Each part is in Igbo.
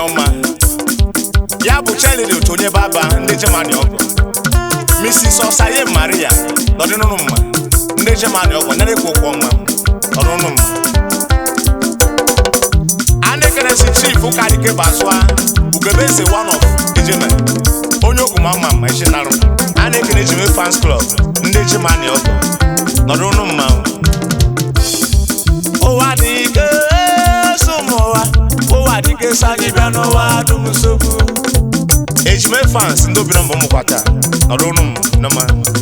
nyoma ya bụ chelele otu onye baba ndị Germany ọgọ Mrs. Osaye Maria nọdịnụnụ mma ndị Germany ọgọ nere kwa ụkwụ ọnwa ọrụnụ mma Anekenesi Chief Ụkarike Basua Ugebeze one of Ejeme onye okwu mama ma ejinarụ Anekene Ejime Fans Club ndị Germany ọgọ nọdịnụnụ mma ụwa dị ike sụmụwa ụwa dị ike sagị bịa n'ụwa dum nsogbu Ejime Fans ndị obi nọmbụ ụmụkwata nọdịnụnụ mma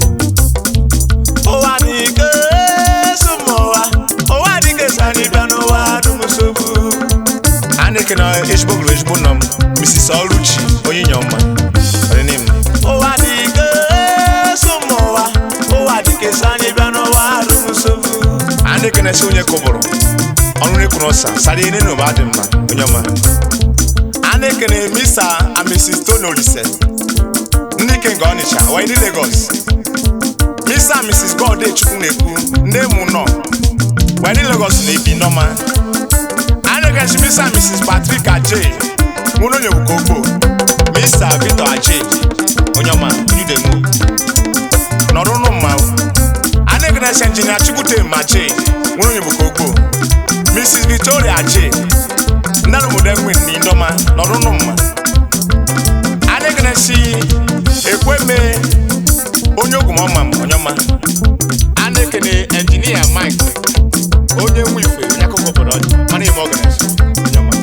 ụwa dị ike sụmụwa ụwa dị ike sagị bịa n'ụwa dum nsogbu Anekene ejibogoro nọ m Mrs. Oluchi onye nyoma ụwa dị ike sụmụwa ụwa dị ike sagị bịa n'ụwa dum nsogbu Anekene si onye kụbụrụ ọrụ n'ekwuru ọsa sara ene n'ụba dị mma onye ọma Anekene Mr. and Mrs. Tony Olise ndị ike nke Ọnịcha wee ndị Lagos Mr. and Mrs. God Chukwu na-ekwu ndị mụ nọ wee ndị Lagos na-ebi nọma Anekene si Mr. and Mrs. Patrick Ajay nwụrụ onye wuko ogbo Mr. Victor Ajay onye ọma Udemu nọrụ n'ụmụ Anekene si Engineer Chukwute Mache nwụrụ onye wuko ogbo Mrs. Victoria Ajay Nalo mudengwe ni ndoma nọrụnụ mma Anekene si Ekweme onye ogwu mama onyoma Anekene Engineer Mike onye nwife nyakoko bodo mana ime organize onyoma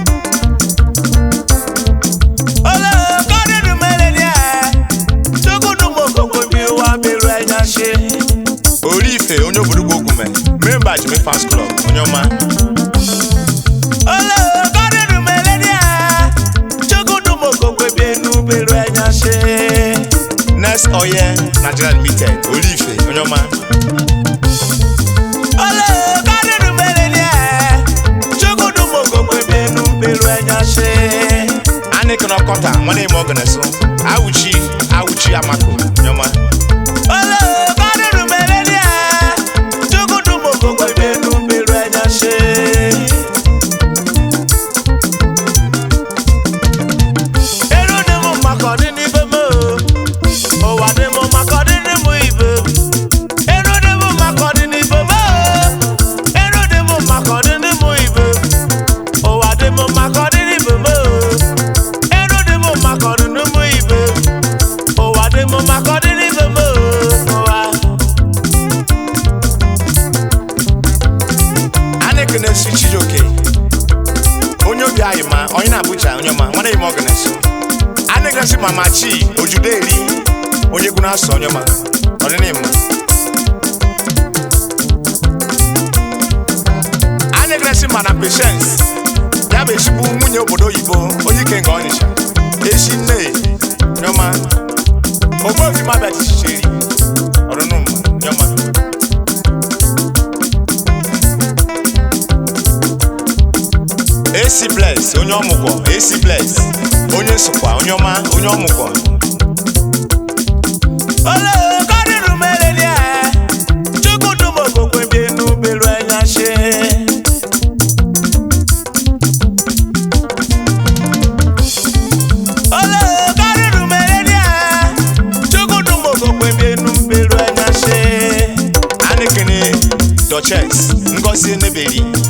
Ola kodi du melenia Chukudu mokoko bi wa biru enyashi Orife onye obodo ogwume member Ejime Fans Club onyoma Next Oye Nigeria Limited Olife onyoma Ole kadiru melenia Chukudu mokoko benu belu enyashe Anekene Okota nwane ime organize Awuchi Amako onyoma Ole kadiru melenia Chukudu mokoko benu belu enyashe Anekene si Chijoke onye obi anyị ma onye na-abụcha onye ọma nwana ime organize Anekene si Mama Chi Ojuderi onye egwu na-asọ onye ọma ọdịnihu Anekene si Mana Patience ya bụ ezigbo nwunye obodo oyibo onye ike nke Ọnịcha echi nne onye ọma Ogbuefi Mabia Chichiri ọdịnihu onye ọma AC Bless onye ọmụgwọ AC Bless onye sokwa onye ọma onye ọmụgwọ Ole kadiru melenia Chukudu mokoko benu belu enyashe Ole kadiru melenia Chukudu mokoko benu belu enyashe Anekene Duchess Ngozi Enebeli